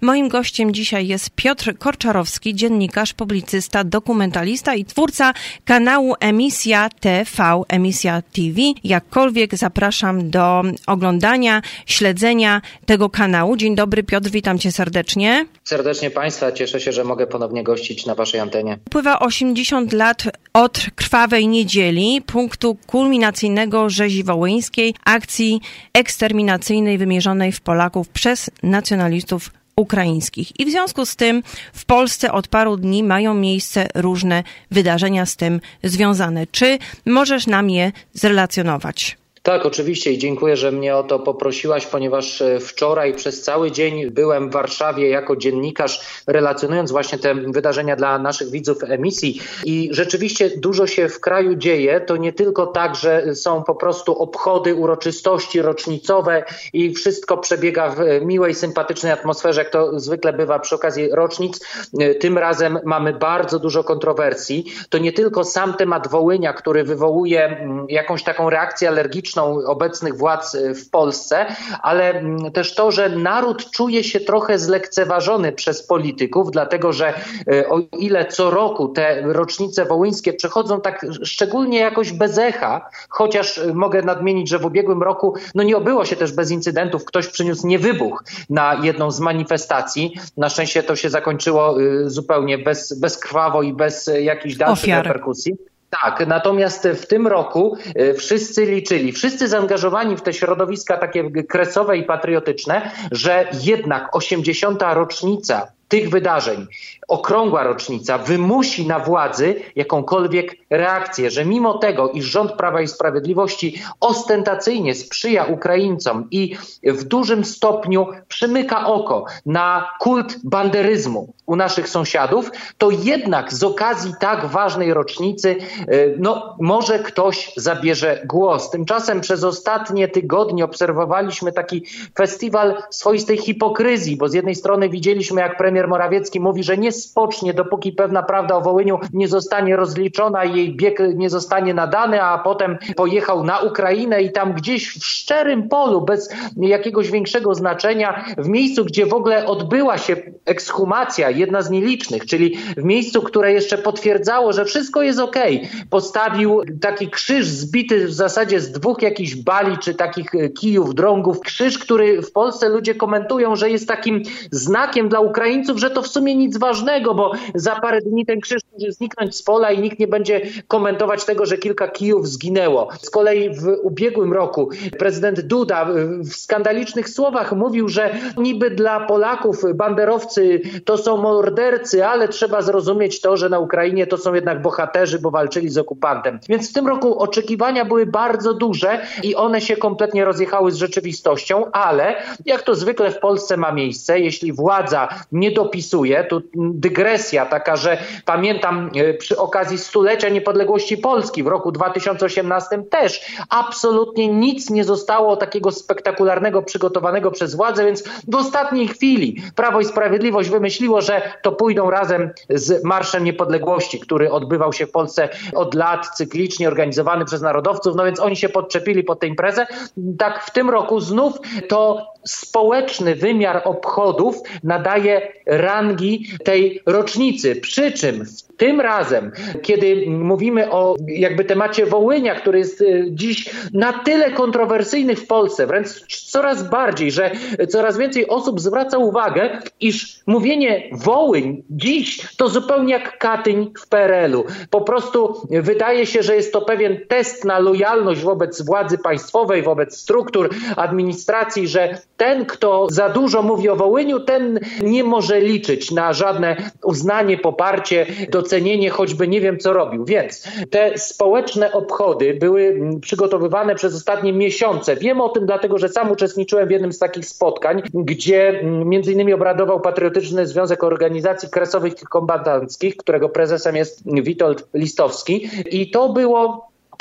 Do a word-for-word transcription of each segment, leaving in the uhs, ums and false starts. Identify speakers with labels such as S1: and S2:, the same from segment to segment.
S1: Moim gościem dzisiaj jest Piotr Korczarowski, dziennikarz, publicysta, dokumentalista i twórca kanału Emisja T V, Emisja T V. Jakkolwiek zapraszam do oglądania, śledzenia tego kanału. Dzień dobry, Piotr, witam cię serdecznie.
S2: Serdecznie Państwa, cieszę się, że mogę ponownie gościć na waszej antenie.
S1: Upływa osiemdziesiąt lat od Krwawej Niedzieli, punktu kulminacyjnego rzezi wołyńskiej, akcji eksterminacyjnej wymierzonej w Polaków przez nacjonalistów ukraińskich. I w związku z tym w Polsce od paru dni mają miejsce różne wydarzenia z tym związane. Czy możesz nam je zrelacjonować?
S2: Tak, oczywiście i dziękuję, że mnie o to poprosiłaś, ponieważ wczoraj przez cały dzień byłem w Warszawie jako dziennikarz, relacjonując właśnie te wydarzenia dla naszych widzów emisji i rzeczywiście dużo się w kraju dzieje. To nie tylko tak, że są po prostu obchody, uroczystości rocznicowe i wszystko przebiega w miłej, sympatycznej atmosferze, jak to zwykle bywa przy okazji rocznic. Tym razem mamy bardzo dużo kontrowersji. To nie tylko sam temat Wołynia, który wywołuje jakąś taką reakcję alergiczną obecnych władz w Polsce, ale też to, że naród czuje się trochę zlekceważony przez polityków, dlatego że o ile co roku te rocznice wołyńskie przechodzą tak szczególnie jakoś bez echa, chociaż mogę nadmienić, że w ubiegłym roku no nie obyło się też bez incydentów. Ktoś przyniósł niewybuch na jedną z manifestacji. Na szczęście to się zakończyło zupełnie bez, bezkrwawo i bez jakichś dalszych
S1: Ofiar.
S2: reperkusji. Tak, natomiast w tym roku wszyscy liczyli, wszyscy zaangażowani w te środowiska takie kresowe i patriotyczne, że jednak osiemdziesiąta rocznica tych wydarzeń, okrągła rocznica, wymusi na władzy jakąkolwiek reakcję, że mimo tego, iż rząd Prawa i Sprawiedliwości ostentacyjnie sprzyja Ukraińcom i w dużym stopniu przymyka oko na kult banderyzmu u naszych sąsiadów, to jednak z okazji tak ważnej rocznicy no, może ktoś zabierze głos. Tymczasem przez ostatnie tygodnie obserwowaliśmy taki festiwal swoistej hipokryzji, bo z jednej strony widzieliśmy, jak premier Morawiecki mówi, że nie spocznie, dopóki pewna prawda o Wołyniu nie zostanie rozliczona i jej bieg nie zostanie nadany, a potem pojechał na Ukrainę i tam gdzieś w szczerym polu, bez jakiegoś większego znaczenia, w miejscu, gdzie w ogóle odbyła się ekshumacja, jedna z nielicznych, czyli w miejscu, które jeszcze potwierdzało, że wszystko jest okej, postawił taki krzyż zbity w zasadzie z dwóch jakichś bali, czy takich kijów, drągów. Krzyż, który w Polsce ludzie komentują, że jest takim znakiem dla Ukraińców, że to w sumie nic ważnego, bo za parę dni ten krzyż może zniknąć z pola i nikt nie będzie komentować tego, że kilka kijów zginęło. Z kolei w ubiegłym roku prezydent Duda w skandalicznych słowach mówił, że niby dla Polaków banderowcy to są mordercy, ale trzeba zrozumieć to, że na Ukrainie to są jednak bohaterzy, bo walczyli z okupantem. Więc w tym roku oczekiwania były bardzo duże i one się kompletnie rozjechały z rzeczywistością, ale jak to zwykle w Polsce ma miejsce, jeśli władza nie dopisuje, to dygresja taka, że pamiętam przy okazji stulecia niepodległości Polski w roku dwa tysiące osiemnastym też absolutnie nic nie zostało takiego spektakularnego przygotowanego przez władzę, więc w ostatniej chwili Prawo i Sprawiedliwość wymyśliło, że to pójdą razem z Marszem Niepodległości, który odbywał się w Polsce od lat, cyklicznie organizowany przez narodowców, no więc oni się podczepili pod tę imprezę. Tak w tym roku znów to społeczny wymiar obchodów nadaje rangi tej rocznicy. Przy czym tym razem, kiedy mówimy o jakby temacie Wołynia, który jest dziś na tyle kontrowersyjny w Polsce, wręcz coraz bardziej, że coraz więcej osób zwraca uwagę, iż mówienie Wołyń dziś to zupełnie jak Katyń w P R L u. Po prostu wydaje się, że jest to pewien test na lojalność wobec władzy państwowej, wobec struktur administracji, że ten, kto za dużo mówi o Wołyniu, ten nie może liczyć na żadne uznanie, poparcie, docenienie, choćby nie wiem co robił. Więc te społeczne obchody były przygotowywane przez ostatnie miesiące. Wiem o tym dlatego, że sam uczestniczyłem w jednym z takich spotkań, gdzie między innymi obradował Patriotyczny Związek Organizacji Kresowych i Kombatanckich, którego prezesem jest Witold Listowski. I to było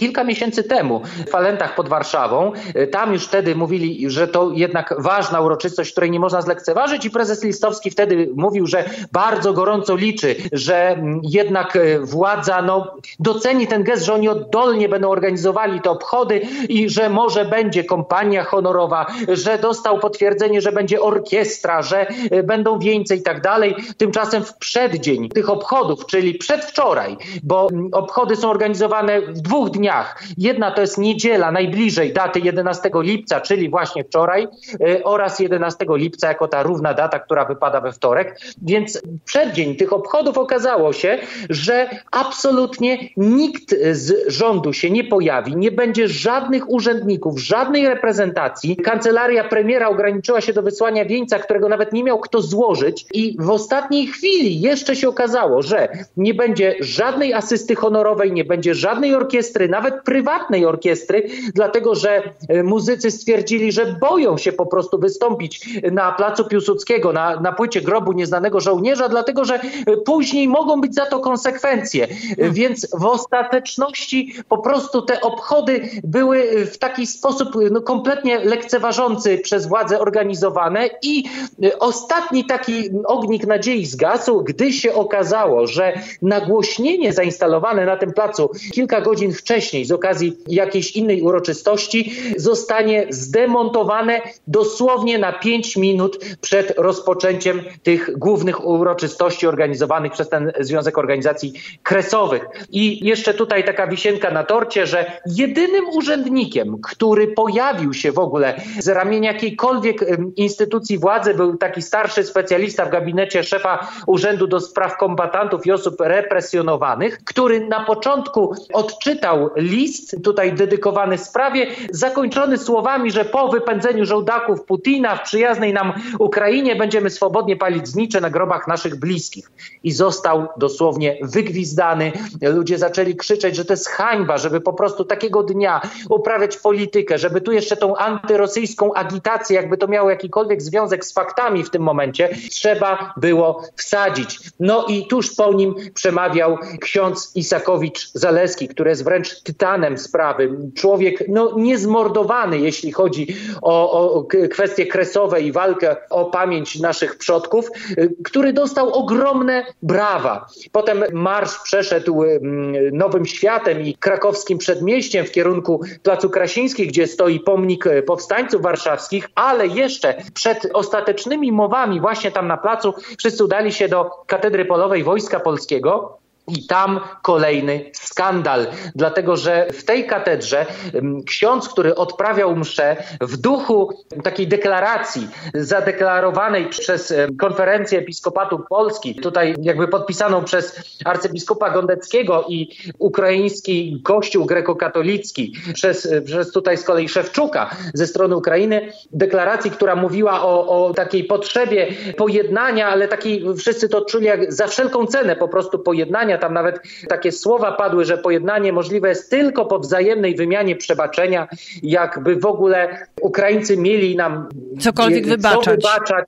S2: kilka miesięcy temu w Falentach pod Warszawą. Tam już wtedy mówili, że to jednak ważna uroczystość, której nie można zlekceważyć i prezes Listowski wtedy mówił, że bardzo gorąco liczy, że jednak władza no, doceni ten gest, że oni oddolnie będą organizowali te obchody i że może będzie kompania honorowa, że dostał potwierdzenie, że będzie orkiestra, że będą wieńce i tak dalej. Tymczasem w przeddzień tych obchodów, czyli przedwczoraj, bo obchody są organizowane w dwóch dniach. Jedna to jest niedziela, najbliżej daty jedenastego lipca, czyli właśnie wczoraj, oraz jedenastego lipca jako ta równa data, która wypada we wtorek. Więc w przeddzień tych obchodów okazało się, że absolutnie nikt z rządu się nie pojawi, nie będzie żadnych urzędników, żadnej reprezentacji. Kancelaria premiera ograniczyła się do wysłania wieńca, którego nawet nie miał kto złożyć i w ostatniej chwili jeszcze się okazało, że nie będzie żadnej asysty honorowej, nie będzie żadnej orkiestry, nawet prywatnej orkiestry, dlatego że muzycy stwierdzili, że boją się po prostu wystąpić na placu Piłsudskiego, na, na płycie grobu nieznanego żołnierza, dlatego że później mogą być za to konsekwencje. Więc w ostateczności po prostu te obchody były w taki sposób no, kompletnie lekceważący przez władze organizowane i ostatni taki ognik nadziei zgasł, gdy się okazało, że nagłośnienie zainstalowane na tym placu kilka godzin wcześniej z okazji jakiejś innej uroczystości zostanie zdemontowane dosłownie na pięć minut przed rozpoczęciem tych głównych uroczystości organizowanych przez ten Związek Organizacji Kresowych. I jeszcze tutaj taka wisienka na torcie, że jedynym urzędnikiem, który pojawił się w ogóle z ramienia jakiejkolwiek instytucji władzy, był taki starszy specjalista w gabinecie szefa Urzędu do Spraw Kombatantów i Osób Represjonowanych, który na początku odczytał list tutaj dedykowany sprawie, zakończony słowami, że po wypędzeniu żołdaków Putina w przyjaznej nam Ukrainie będziemy swobodnie palić znicze na grobach naszych bliskich. I został dosłownie wygwizdany. Ludzie zaczęli krzyczeć, że to jest hańba, żeby po prostu takiego dnia uprawiać politykę, żeby tu jeszcze tą antyrosyjską agitację, jakby to miało jakikolwiek związek z faktami w tym momencie, trzeba było wsadzić. No i tuż po nim przemawiał ksiądz Isakowicz-Zaleski, który jest wręcz tytanem sprawy. Człowiek no, niezmordowany, jeśli chodzi o, o kwestie kresowe i walkę o pamięć naszych przodków, który dostał ogromne brawa. Potem marsz przeszedł Nowym Światem i krakowskim przedmieściem w kierunku Placu Krasińskich, gdzie stoi pomnik powstańców warszawskich, ale jeszcze przed ostatecznymi mowami właśnie tam na placu wszyscy udali się do Katedry Polowej Wojska Polskiego. I tam kolejny skandal, dlatego że w tej katedrze ksiądz, który odprawiał mszę w duchu takiej deklaracji zadeklarowanej przez Konferencję Episkopatu Polski, tutaj jakby podpisaną przez arcybiskupa Gondeckiego i ukraiński kościół grekokatolicki, przez, przez tutaj z kolei Szewczuka ze strony Ukrainy, deklaracji, która mówiła o, o takiej potrzebie pojednania, ale takiej wszyscy to czuli jak za wszelką cenę po prostu pojednania. Tam nawet takie słowa padły, że pojednanie możliwe jest tylko po wzajemnej wymianie przebaczenia, jakby w ogóle Ukraińcy mieli nam
S1: cokolwiek wybaczać.
S2: wybaczać.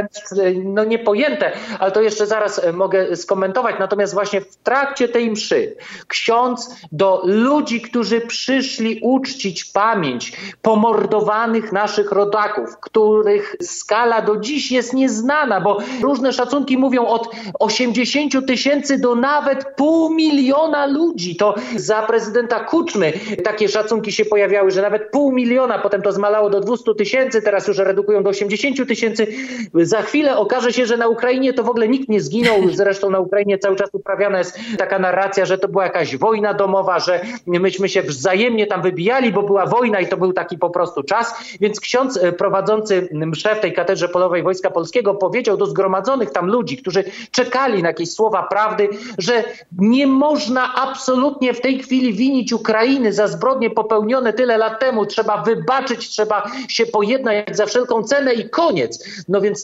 S2: No niepojęte, ale to jeszcze zaraz mogę skomentować. Natomiast właśnie w trakcie tej mszy ksiądz do ludzi, którzy przyszli uczcić pamięć pomordowanych naszych rodaków, których skala do dziś jest nieznana, bo różne szacunki mówią od osiemdziesięciu tysięcy do nawet pół miliona ludzi. To za prezydenta Kuczmy takie szacunki się pojawiały, że nawet pół miliona, potem to zmalało do dwustu tysięcy, teraz już redukują do osiemdziesięciu tysięcy. Za chwilę okaże się, że na Ukrainie to w ogóle nikt nie zginął. Zresztą na Ukrainie cały czas uprawiana jest taka narracja, że to była jakaś wojna domowa, że myśmy się wzajemnie tam wybijali, bo była wojna i to był taki po prostu czas. Więc ksiądz prowadzący mszę w tej Katedrze Polowej Wojska Polskiego powiedział do zgromadzonych tam ludzi, którzy czekali na jakieś słowa prawdy, że nie można absolutnie w tej chwili winić Ukrainy za zbrodnie popełnione tyle lat temu. Trzeba wybaczyć, trzeba się pojednać za wszelką cenę i koniec. No więc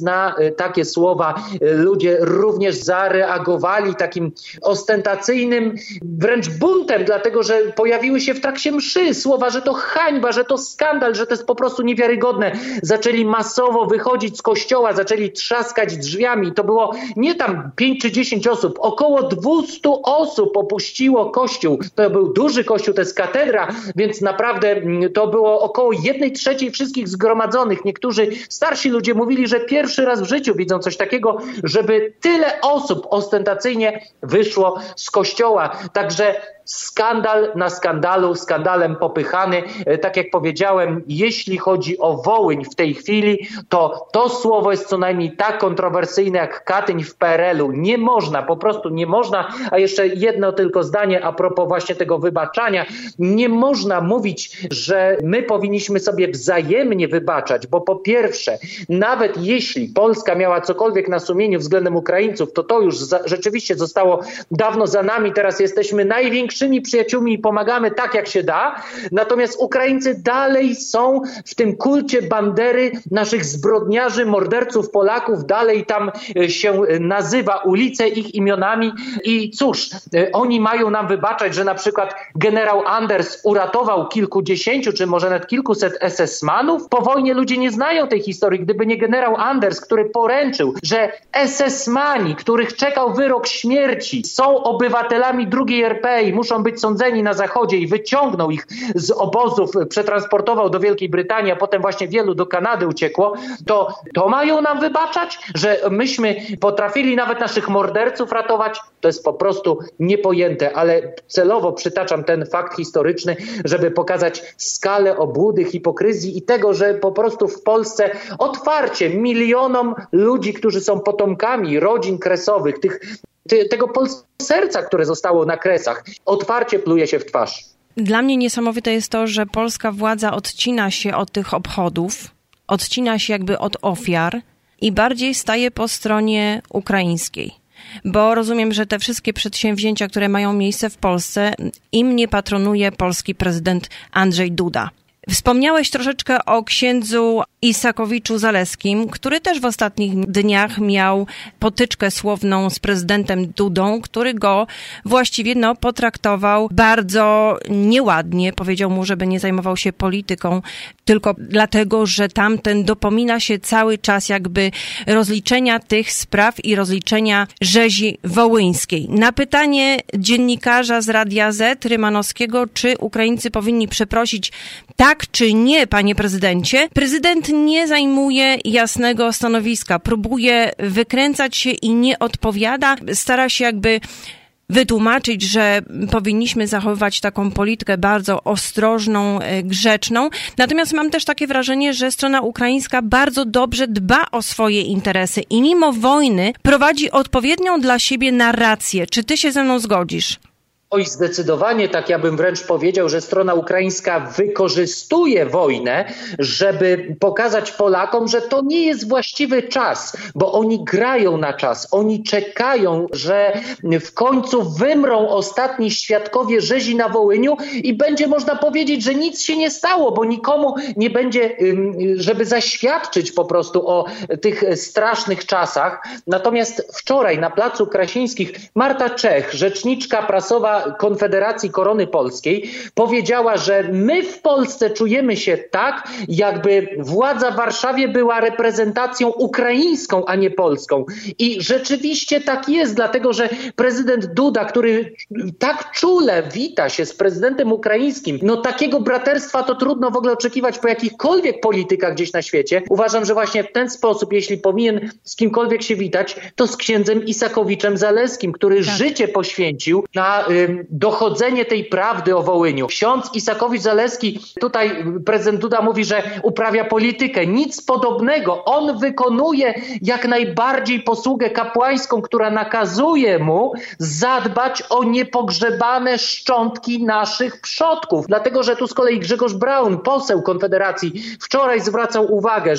S2: na takie słowa ludzie również zareagowali takim ostentacyjnym wręcz buntem, dlatego że pojawiły się w trakcie mszy słowa, że to hańba, że to skandal, że to jest po prostu niewiarygodne. Zaczęli masowo wychodzić z kościoła, zaczęli trzaskać drzwiami. To było nie tam pięć czy dziesięć osób, około dwieście osób opuściło kościół. To był duży kościół, to jest katedra, więc naprawdę to było około jednej trzeciej wszystkich zgromadzonych. Niektórzy starsi ludzie mówili, że pierwszy raz w życiu widzą coś takiego, żeby tyle osób ostentacyjnie wyszło z kościoła. Także skandal na skandalu, skandalem popychany. Tak jak powiedziałem, jeśli chodzi o Wołyń w tej chwili, to to słowo jest co najmniej tak kontrowersyjne jak Katyń w P R L-u. Nie można, po prostu nie można, a jeszcze jedno tylko zdanie a propos właśnie tego wybaczania. Nie można mówić, że my powinniśmy sobie wzajemnie wybaczać, bo po pierwsze, nawet jeśli Polska miała cokolwiek na sumieniu względem Ukraińców, to to już za, rzeczywiście zostało dawno za nami. Teraz jesteśmy największymi przyjaciółmi i pomagamy tak, jak się da. Natomiast Ukraińcy dalej są w tym kulcie bandery, naszych zbrodniarzy, morderców Polaków. Dalej tam się nazywa ulice ich imionami. I cóż, oni mają nam wybaczać, że na przykład generał Anders uratował kilkudziesięciu, czy może nawet kilkuset es es manów. Po wojnie ludzie nie znają tej historii. Gdyby nie generał Anders, który poręczył, że es es mani, których czekał wyrok śmierci, są obywatelami drugiej er pe i muszą być sądzeni na Zachodzie i wyciągnął ich z obozów, przetransportował do Wielkiej Brytanii, a potem właśnie wielu do Kanady uciekło, to to mają nam wybaczać, że myśmy potrafili nawet naszych morderców ratować? To jest po prostu niepojęte, ale celowo przytaczam ten fakt historyczny, żeby pokazać skalę obłudy, hipokryzji i tego, że po prostu w Polsce otwarcie milionom ludzi, którzy są potomkami rodzin kresowych, tych tego polskiego serca, które zostało na Kresach, otwarcie pluje się w twarz.
S1: Dla mnie niesamowite jest to, że polska władza odcina się od tych obchodów, odcina się jakby od ofiar i bardziej staje po stronie ukraińskiej. Bo rozumiem, że te wszystkie przedsięwzięcia, które mają miejsce w Polsce, im nie patronuje polski prezydent Andrzej Duda. Wspomniałeś troszeczkę o księdzu Isakowiczu-Zaleskim, który też w ostatnich dniach miał potyczkę słowną z prezydentem Dudą, który go właściwie no, potraktował bardzo nieładnie. Powiedział mu, żeby nie zajmował się polityką, tylko dlatego, że tamten dopomina się cały czas jakby rozliczenia tych spraw i rozliczenia rzezi wołyńskiej. Na pytanie dziennikarza z Radia Z, Rymanowskiego, czy Ukraińcy powinni przeprosić tak czy nie, panie prezydencie, prezydent nie zajmuje jasnego stanowiska. Próbuje wykręcać się i nie odpowiada. Stara się jakby wytłumaczyć, że powinniśmy zachowywać taką politykę bardzo ostrożną, grzeczną. Natomiast mam też takie wrażenie, że strona ukraińska bardzo dobrze dba o swoje interesy i mimo wojny prowadzi odpowiednią dla siebie narrację. Czy ty się ze mną zgodzisz?
S2: Oj, zdecydowanie tak, ja bym wręcz powiedział, że strona ukraińska wykorzystuje wojnę, żeby pokazać Polakom, że to nie jest właściwy czas, bo oni grają na czas, oni czekają, że w końcu wymrą ostatni świadkowie rzezi na Wołyniu i będzie można powiedzieć, że nic się nie stało, bo nikomu nie będzie, żeby zaświadczyć po prostu o tych strasznych czasach. Natomiast wczoraj na Placu Krasińskich Marta Czech, rzeczniczka prasowa Konfederacji Korony Polskiej, powiedziała, że my w Polsce czujemy się tak, jakby władza w Warszawie była reprezentacją ukraińską, a nie polską. I rzeczywiście tak jest, dlatego że prezydent Duda, który tak czule wita się z prezydentem ukraińskim, no takiego braterstwa to trudno w ogóle oczekiwać po jakichkolwiek politykach gdzieś na świecie. Uważam, że właśnie w ten sposób, jeśli powinien z kimkolwiek się witać, to z księdzem Isakowiczem-Zaleskim, który tak. życie poświęcił na y, dochodzenie tej prawdy o Wołyniu. Ksiądz Isakowicz-Zaleski, tutaj prezydent Duda mówi, że uprawia politykę. Nic podobnego. On wykonuje jak najbardziej posługę kapłańską, która nakazuje mu zadbać o niepogrzebane szczątki naszych przodków. Dlatego, że tu z kolei Grzegorz Braun, poseł Konfederacji, wczoraj zwracał uwagę, że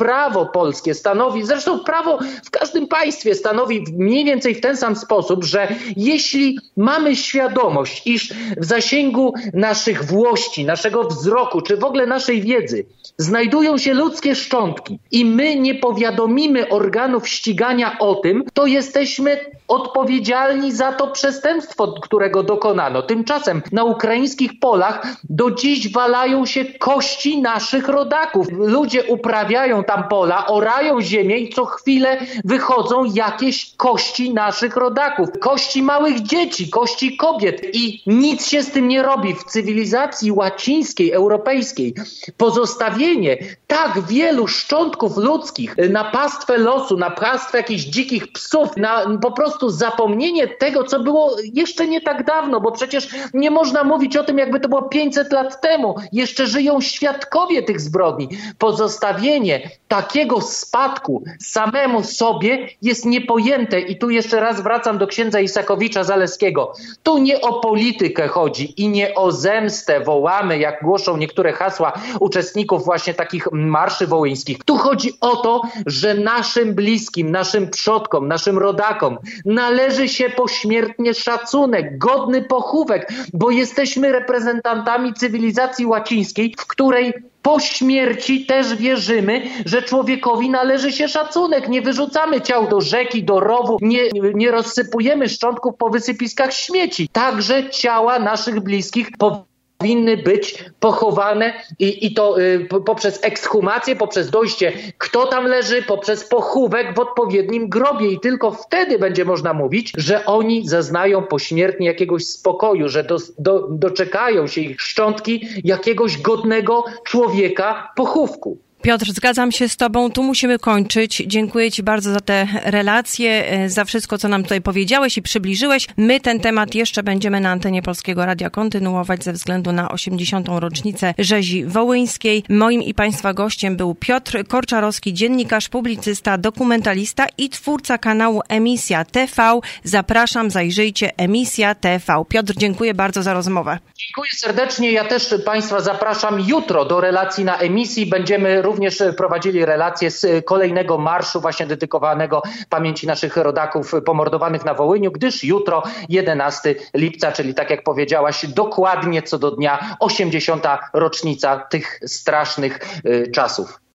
S2: prawo polskie stanowi, zresztą prawo w każdym państwie stanowi mniej więcej w ten sam sposób, że jeśli mamy świadomość, iż w zasięgu naszych włości, naszego wzroku, czy w ogóle naszej wiedzy znajdują się ludzkie szczątki i my nie powiadomimy organów ścigania o tym, to jesteśmy odpowiedzialni za to przestępstwo, którego dokonano. Tymczasem na ukraińskich polach do dziś walają się kości naszych rodaków. Ludzie uprawiają tam pola, orają ziemię i co chwilę wychodzą jakieś kości naszych rodaków. Kości małych dzieci, kości kobiet i nic się z tym nie robi. W cywilizacji łacińskiej, europejskiej pozostawienie tak wielu szczątków ludzkich na pastwę losu, na pastwę jakichś dzikich psów, na po prostu zapomnienie tego, co było jeszcze nie tak dawno, bo przecież nie można mówić o tym, jakby to było pięćset lat temu. Jeszcze żyją świadkowie tych zbrodni. Pozostawienie takiego spadku samemu sobie jest niepojęte. I tu jeszcze raz wracam do księdza Isakowicza-Zaleskiego. Tu nie o politykę chodzi i nie o zemstę wołamy, jak głoszą niektóre hasła uczestników właśnie takich marszy wołyńskich. Tu chodzi o to, że naszym bliskim, naszym przodkom, naszym rodakom należy się pośmiertnie szacunek, godny pochówek, bo jesteśmy reprezentantami cywilizacji łacińskiej, w której po śmierci też wierzymy, że człowiekowi należy się szacunek. Nie wyrzucamy ciał do rzeki, do rowu, nie, nie rozsypujemy szczątków po wysypiskach śmieci. Także ciała naszych bliskich powinny być pochowane i, i to y, poprzez ekshumację, poprzez dojście, kto tam leży, poprzez pochówek w odpowiednim grobie i tylko wtedy będzie można mówić, że oni zaznają pośmiertnie jakiegoś spokoju, że do, do, doczekają się ich szczątki jakiegoś godnego człowieka pochówku.
S1: Piotr, zgadzam się z Tobą, tu musimy kończyć. Dziękuję Ci bardzo za te relacje, za wszystko, co nam tutaj powiedziałeś i przybliżyłeś. My ten temat jeszcze będziemy na antenie Polskiego Radia kontynuować ze względu na osiemdziesiątą rocznicę rzezi wołyńskiej. Moim i Państwa gościem był Piotr Korczarowski, dziennikarz, publicysta, dokumentalista i twórca kanału Emisja T V. Zapraszam, zajrzyjcie, Emisja T V. Piotr, dziękuję bardzo za rozmowę.
S2: Dziękuję serdecznie. Ja też Państwa zapraszam jutro do relacji na emisji. Będziemy również prowadzili relacje z kolejnego marszu właśnie dedykowanego pamięci naszych rodaków pomordowanych na Wołyniu, gdyż jutro jedenastego lipca, czyli tak jak powiedziałaś, dokładnie co do dnia osiemdziesiąta rocznica tych strasznych y, czasów.